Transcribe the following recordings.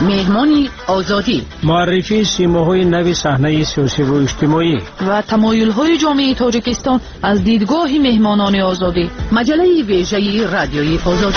مهمانی آزادی، معرفی سیماهای نو صحنه سیاسی و اجتماعی و تمایل‌های جامعه تاجیکستان از دیدگاه مهمانان آزادی. مجله ویژه رادیوی آزادی.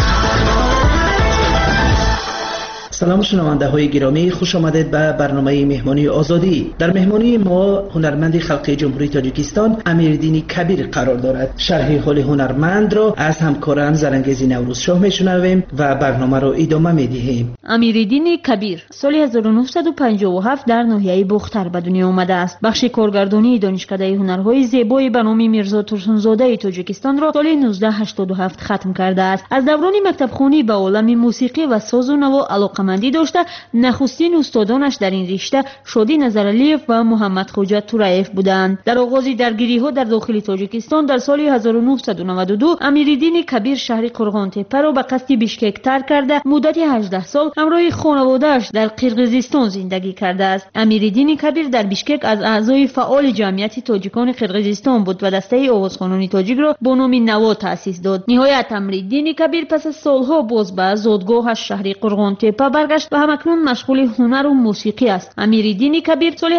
سلام شنونده های گرامی، خوش آمدید به برنامه مهمانی آزادی. در مهمانی ما هنرمند خلقی جمهوری تاجیکستان امیرالدین کبیر قرار دارد. شرح حال هنرمند را از همکاران زرنگیز نوروز شاه میشنویم و برنامه را ادامه میدهیم. امیرالدین کبیر سال 1957 در ناحیه بختر به دنیا آمده است. بخش کارگردانی دانشکده هنرهای زیبای به نام میرزا ترسونزاده تاجیکستان را سال 1987 ختم کرده است. از دوران مکتبخوانی به عالم موسیقی و ساز و نوا علاقه مندی داشته. نخستین استادانش در این رشته شادی نظرعلیف و محمد خوجا تورایف بودند. در آغاز درگیری‌ها در داخل تاجیکستان در سال 1992 امیرالدین کبیر شهر قرغان تپه را به قصد بیشکک ترک کرده مدت 18 سال همراه خانواده‌اش در قرقیزستان زندگی کرده است. امیرالدین کبیر در بیشکک از اعضای فعال جمعیت تاجیکان قرقیزستان بود و دسته آوازخوانان تاجیک را با نام نوا تأسیس داد. نهایت امیرالدین کبیر پس از سالها باز به زادگاهش شهر قرغان تپه برگشت و همکنون مشغول هنر و موسیقی است. امیرالدین کبیر سال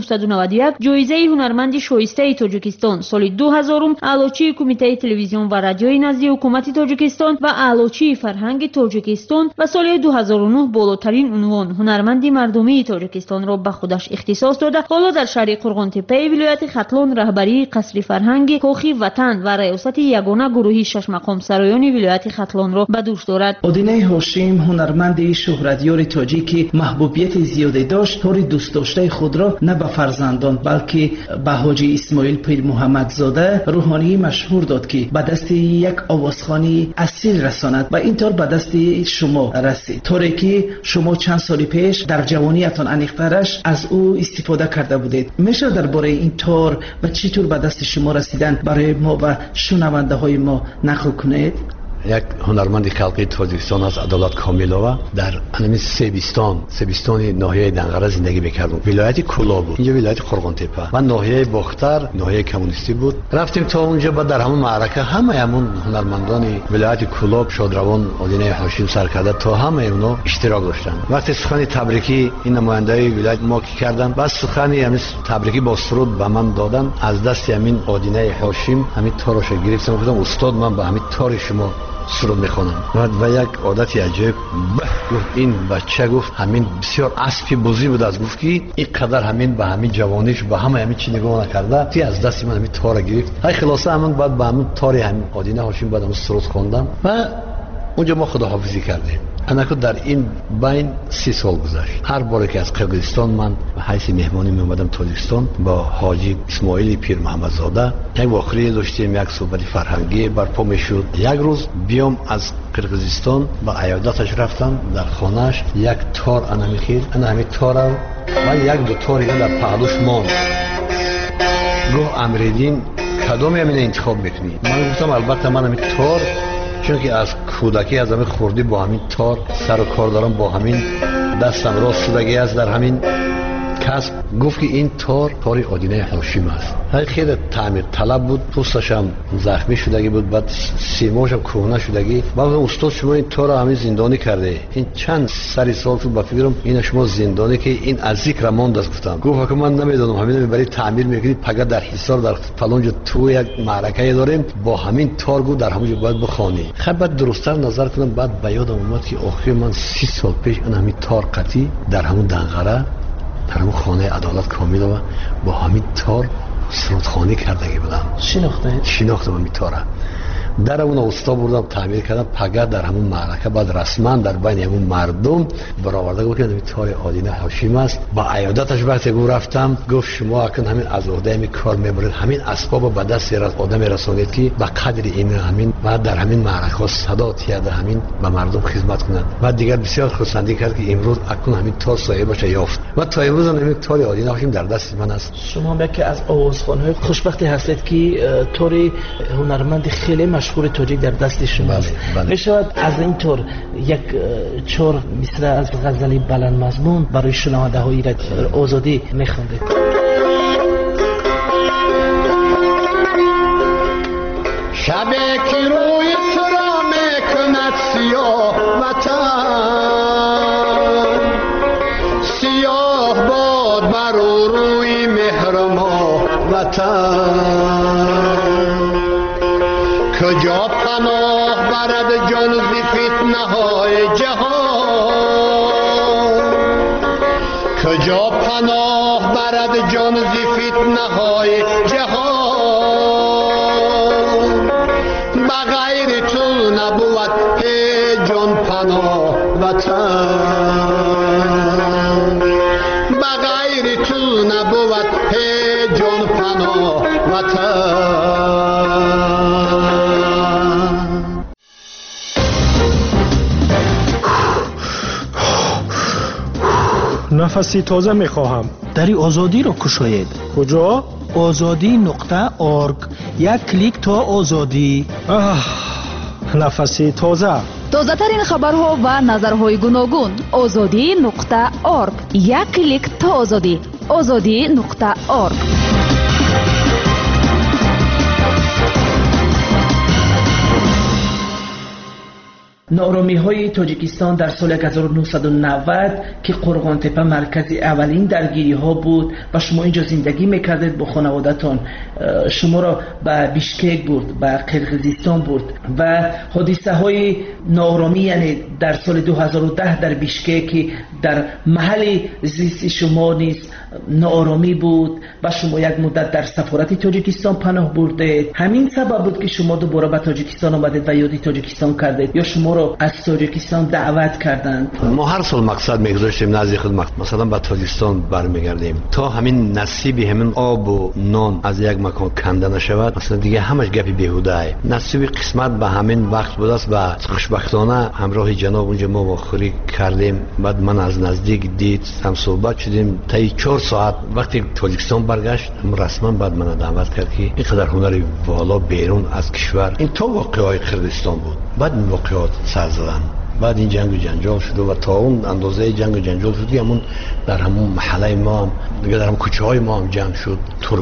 1991 جایزه هنرمند شایسته تاجیکستان، سال 2000 اعلاچی کمیته تلویزیون و رادیوی نزد حکومت تاجیکستان و اعلاچی فرهنگ تاجیکستان و سال 2009 بالاترین عنوان هنرمند مردمی تاجیکستان را به خودش اختصاص داده. حالا در شهر قرغان تپه ولایت ختلان رهبری قصر فرهنگ کاخی وطن و ریاست یگانه گروهی شش مقام سرایان ولایت ختلان را به دوش دارد. آدینه هاشم هنرمند شهرتیار تاجیکی محبوبیت زیادی داشت. طور دوست داشته خود را نه به فرزندان بلکه به حاجی اسماعیل پیر محمد زاده روحانی مشهور داد که به دست یک آوازخوانی اصیل رساند و اینطور به دست شما رسید. طوری که شما چند سال پیش در جوانیتان انیقترش از او استفاده کرده بودید. میشه درباره این طور و چطور به دست شما رسیدن برای ما و شنونده های ما نقل کنید؟ یک هنرمند خلقی تاجیکستان از عدالت کاملова در همین سیبستان ناحیه دنقره زندگی میکردم. ولایت کولا بود، اینجا ولایت قرغان تپه و ناحیه بختر ناحیه کمونیستی بود. رفتیم تا اونجا بعد در همون معرکه همون هنرمندان ولایت کولا، شادروان، آدینه هاشم سرکرده تا همه اونا اشتراک داشتن. وقتی سخن تبریکی این نماینده ولایت ما کی کردن، بعد سخن همین تبریکی با سرود به من دادن. از دست همین آدینه هاشم همین تارش گرفتم، گفتم استاد من به همین تار شما سرود میخونم. و یک عادتی عجیب گفت این بچه، گفت همین بسیار اسبی بزرگ بود، از گفت که این قدر همین به همین جوانیش به همین چی نگاه نکرده تی از دست من همین تار گرفت. های خلاصه همون بعد به همین تار همین آدینه هاشم بعد همون سرود خوندم و اونجا ما خداحافظی کردیم. انا که در این بین 30 سال گذشت. هر باری که از قرقیزستان من به حیث مهمانی می اومدم تاجیکستان با حاجی اسماعیل پیر محمد زاده یک واقعه داشتیم، یک صحبت فرهنگی برپا میشد. یک روز بیام از قرقیزستان با عیادتش رفتم در خانهش، یک تار انا میخید، انا همین تار و یک دو تار اینا در پهلوش ماند. گفت امیرالدین کدومی همین انتخاب میکنی؟ من گفتم البته من همین تار، چون که از کودکی از همین خوردی با همین تار سر و کار دارم، با همین دستم راست شدگی است در همین کسب. گفت که این تار آدینه هاشم است. خیلی تعمیر طلب بود، پوستش هم زخمی شدگی بود، بعد سیماش هم کهنه شدگی. بعد استاد شما این تار همین زندانی کرده، این چند سری سال تو با فکرم این شما زندانی که این از ذکر ماند است. گفتم گفت که من نمیدونم، همین برای تعمیر میکنید پگه در حصار در فلان جا تو یک معرکه داریم با همین تار گفت در همونجا باید بخوانی. خب بعد درستتر نظر کردم، بعد به یادم اومد که آخر من 30 سال پیش اون همین تار قطی در همون دنقره در همون خانه عدالت کاملova با همین تار سرودخوانی کردگی بودم. شناختم همین تاره. در اون استاد بردم تعمیر کردم پگه در همون معرکه. بعد رسما در بین همون مردم برآورده گفت که همین تار آدینه هاشم است. با عیادتش وقتی رفتم گفت شما اکنون همین از عهده همین کار میبرید، همین اسباب به دست آدم رسانید که به قدر این همین و در همین معرکه صدا تیاد همین به مردم خدمت کنند. بعد دیگر بسیار خرسندی کرد که امروز اکنون همین تار صاحبش یافت و تا امروز همین تار آدینه هاشم در دست من است. شما یکی از آوازخوان‌های خوشبختی هستید که تار هنرمند خیلی مشهور تاجیک در دست شما است. میشود از این طور یک چهار مصرع از غزل بلند مضمون برای شنونده های آزادی میخوندید؟ شبی که روی تو را میکند سیاه وطن، وطن کجا پناه برد جان ز فتنه های جهان کجا پناه برد جان ز فتنه های جهان بغیر تو نبود جان پناه وطن بغیر تو نبود جان پناه وطن نفسی تازه میخواهم. دری آزادی را کشاید. کجا؟ azadi.org. یک کلیک تا آزادی. نفسی تازه. تازه ترین خبرها و نظرهای گوناگون. azadi.org. یک کلیک تا آزادی. azadi.org. نارامی های تاجیکستان در سال 1990 که قرغان تپه مرکز اولین درگیری ها بود و شما اینجا زندگی میکردید با خانوادتان، شما را به بیشکک برد، به قرقیزستان برد و حادثه های نارامی، یعنی در سال 2010 در بیشکک در محل زیست شما نیز نارامی بود و شما یک مدت در سفارت تاجیکستان پناه بردید. همین سبب بود که شما دوباره به تاجیکستان آمدید و یاد تاجیکستان کردید یا شما را از تاجیکستان دعوت کردند؟ ما هر سال مقصد میگذاشتیم نزدیک خود مثلا به تاجیکستان برمیگردیم تا همین نصیبی همین آب و نان از یک مکان کنده نشود. مثلا دیگه همش گپی بیهوده ای. نصیب قسمت به همین وقت بود است و خوشبختانه همراه جناب اونجا ما واخوری کردیم. بعد من از نزدیک دید، هم صحبت شدیم تا 4 ساعت. وقتی تاجیکستان برگشت رسما بعد من دعوت کرد که اینقدر هنر والا بیرون از کشور، این تو واقعای کردستان بود. بعد این واقعات سر زدن. بعد این جنگ و جنجال شد و تا اون اندازه جنگ و جنجال شد همون در همون محله ما هم دیگه در همون کوچه های ما هم جمع شد.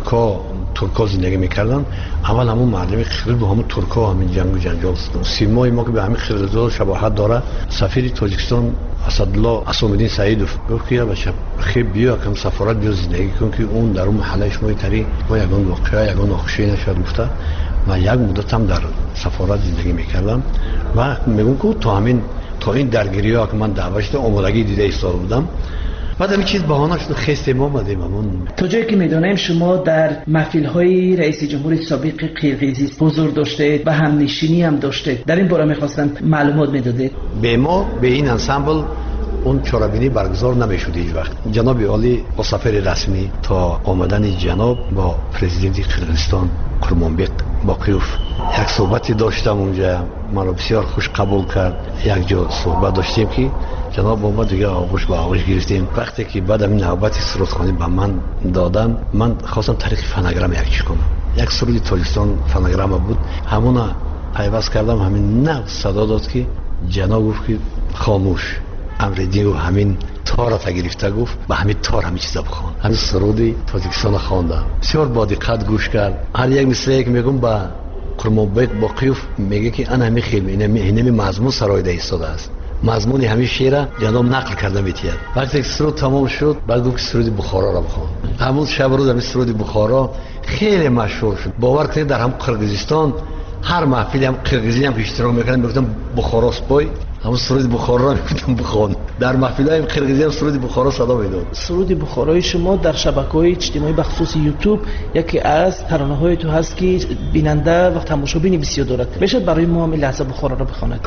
ترکا زندگی میکردن. اول همون معلم خیلی با همون ترکا همین جنگ و جنجال شد. سیمای ما که به همین خیلی شباهت داره. سفیر تاجیکستان اسدالله اسامالدین سعیدوف گفت که بچه خیلی بیا کم سفارت بیا زندگی کن که اون در اون محله شما تری ما یگان واقعا یگان ناخوشی نشد گفته. و یک مدت هم در سفارت زندگی میکردم و میگم که تا این درگیری ها که من دعوت شده آمادگی دیده ایستاده بودم. بعد همین چیز بهانه شد خسته ما آمدیم. تا جایی که میدونیم شما در محفل های رئیس جمهور سابق قرقیزستان حضور داشتید و همنشینی هم داشتید. در این باره میخواستم معلومات میدادید. به ما به این انسامبل اون چارابینی برگزار نمیشود هیچ وقت. جناب عالی با سفر رسمی تا آمدن جناب با پرزیدنت قرقیزستان قرمانبق باقیوف یک صحبتی داشتم اونجا. من رو بسیار خوش قبول کرد. یک جا صحبت داشتیم که جناب اومد دیگه آغوش به آغوش گرفتیم. وقتی که بعد این نوبتی سرودخوانی به من دادن، من خواستم طریق فناگرام یک چی کنم. یک سرود تاجیکستان فناگرام بود، همون پیوست کردم. همین نه صدا داد که جناب گفت که خاموش امردین و همین تار تا گرفته گفت به همین تار همین چیزا بخوان. همین سرودی تاجیکستان خواندم. بسیار با دقت گوش کرد. هر یک مثلی که میگم با قرمانبق باقیوف میگه که انا همین خیلی اینمی مضمون سرایده ایستاده است. مضمون همین شعر جناب نقل کرده میتید. وقتی سرود تمام شد بعد گفت سرود بخارا را بخوان. همون شب روز همین سرود بخارا خیلی مشهور شد. باور کنید در هم قرقیزستان هر محفلی هم قرقیزی هم که اشتراک میکردن میگفتن بخارا سپای، همون سرود بخارا را میگفتن بخوان. در محفل‌های قرقیزی هم سرود بخارا صدا میداد. سرود بخارای شما در شبکه‌های اجتماعی بخصوص یوتیوب یکی از ترانه‌های تو هست که بیننده و تماشابین بسیار دارد. بشه برای ما هم لحظه بخارا را بخواند.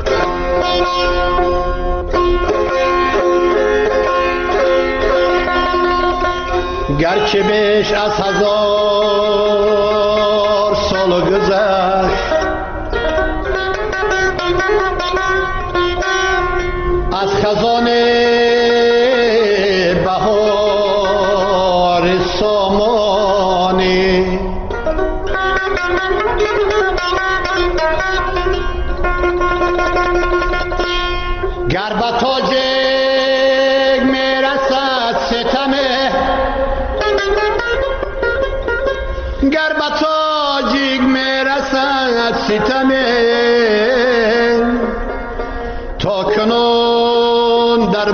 گرچه بیش از 1000 سال گذشت از خزان بهار سامانی، گر به تاجک میرسد ستمه، گر به تاجک میرسد ستمه، تا کنون در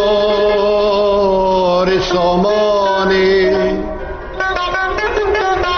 بخار سامانی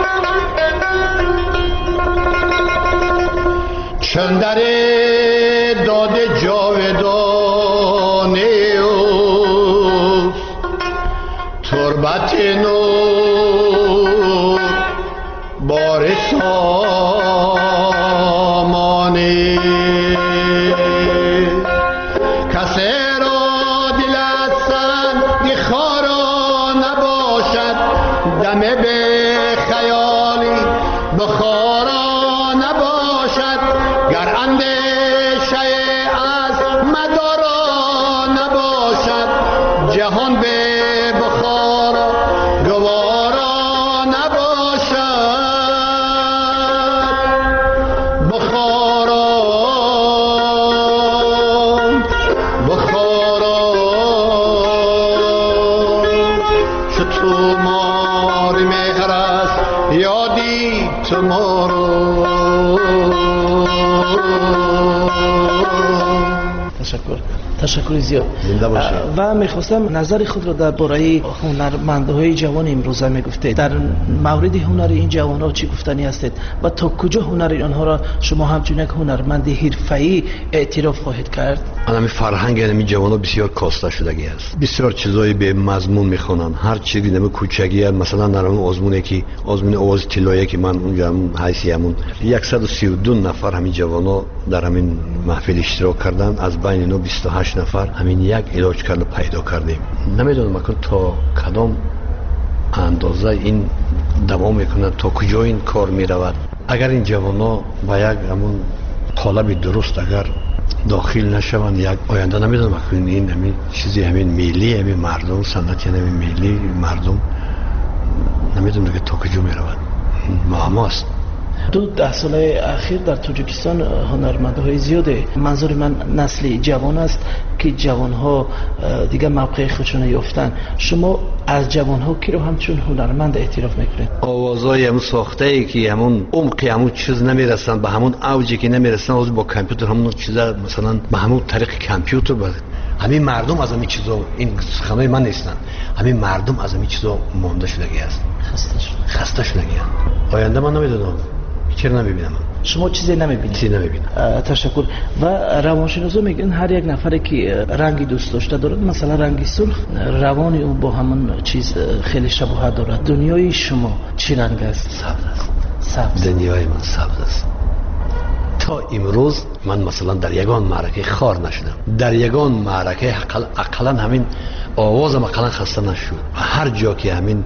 تشکر زیاد. و میخواستم نظر خود را درباره هنرمندهای جوان امروزه میگفتید. در مورد هنر این جوانها چی گفتنی هستید و تا کجا هنر آنها را شما همچون یک هنرمند حرفه‌ای اعتراف خواهید کرد؟ همین فرهنگ این جوانها بسیار کاسته شدگی است. بسیار چیزای به مضمون میخونن. هر چیزی نمی کوچگی مثلا در اون آزمونی که آزمون آواز طلایی که من اونجا حیثیتمون 132 نفر همین جوانها در همین محفل اشتراک کردن. از بین اینا 28 نفر همین یک علاج کرده پیدا کردیم. نمیدونم اگر تا کدام اندازه این دوام میکنه، تا کجا این کار میرود. اگر این جوانها با یک همون قالب درست اگر داخل نشوند، یک آینده نمیدونم اگر این همین چیزی همین ملی همین مردم سنت همین ملی مردم نمیدونم دیگه تا کجا میرود. معماست. 10 سال اخیر در تاجیکستان هنرمندهای زیاده، منظور من نسل جوان است که جوانها دیگه موقع خودشون یافتن. شما از جوانها کی رو همچون هنرمند اعتراف میکنید؟ آوازای همون ساخته ای که همون عمق همون چیز نمیرسن، به همون اوجی که نمیرسن، از با کامپیوتر همون چیزا مثلا به همون طریق کامپیوتر همین مردم از همین چیزا، این سخنای من نیستن، همین مردم از همین چیزا مونده شدگی است، خسته شدگی. آینده من نمیدونم، چرا نمیبینم. شما چیزی نمیبینید؟ چیزی نمیبینم. تشکر. و روانشناسا میگن هر یک نفری که رنگی دوست داشته دارد، مثلا رنگی سرخ، روان او با همون چیز خیلی شباهت دارد. دنیای شما چی رنگ است؟ سبز. دنیای من سبز است. تا امروز من مثلا در یگان معرکه خار نشدم. در یگان معرکه اقلا همین آوازم اقلا خسته نشد. هر جا که همین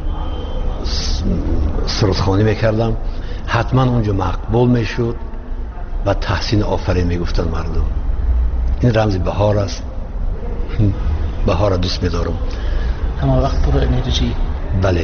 سرودخوانی میکردم حتما اونجا مقبول میشد و تحسین آفرین میگفتن مردم. این رمز بهار است. بهار دوست میدارم. همه وقت پر انرژی. بله.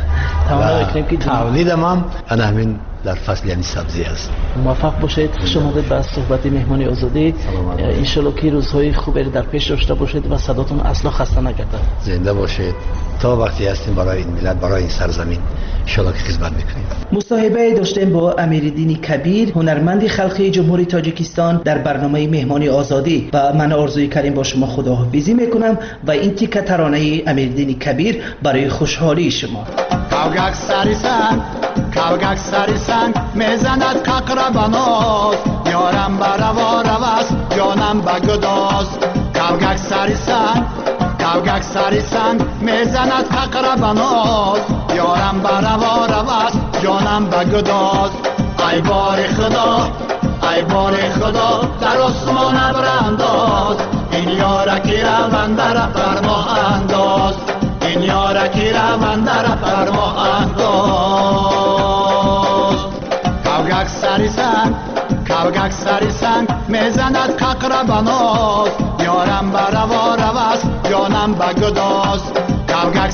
تولیدم هم همین در فصل یعنی سبزی است. موفق باشید. خوش آمدید به صحبت مهمانی آزادی. ان شاءالله که روزهای خوبی در پیش داشته باشید و صداتون اصلا خسته نگردد. زنده باشید. تا وقتی هستیم برای این ملت، برای این سرزمین ان شاءالله که خدمت میکنیم. مصاحبه داشتیم با امیرالدین کبیر، هنرمند خلقی جمهوری تاجیکستان در برنامه مهمانی آزادی. و من آرزوی کردیم با شما خداحافظی میکنم و این تیکه ترانه امیرالدین کبیر برای خوشحالی شما. کاوگک سری سنگ میزند ققرباناز، یارم بروا روست جانم بگداز. کاوگک سری سنگ میزند ققرباناز، یارم بروا روست جانم بگداز. ای بار خدا در آسمان ابر انداز، این یارکی روان در فرما انداز، این یارکی روان در فرما انداز. کاوگک سری سنگ میزند ققرباناز، یارم بروا روست جانم بگداز. کاوگک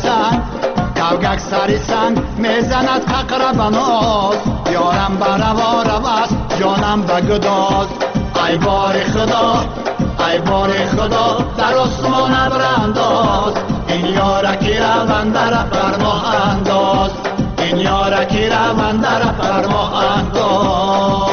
سری سنگ میزند ققرباناز، یارم بروا روست جانم بگداز. ای بار خدا در آسمان ابر انداز، این یارکی روان در فرما انداز، این یارکی روان در فرما انداز.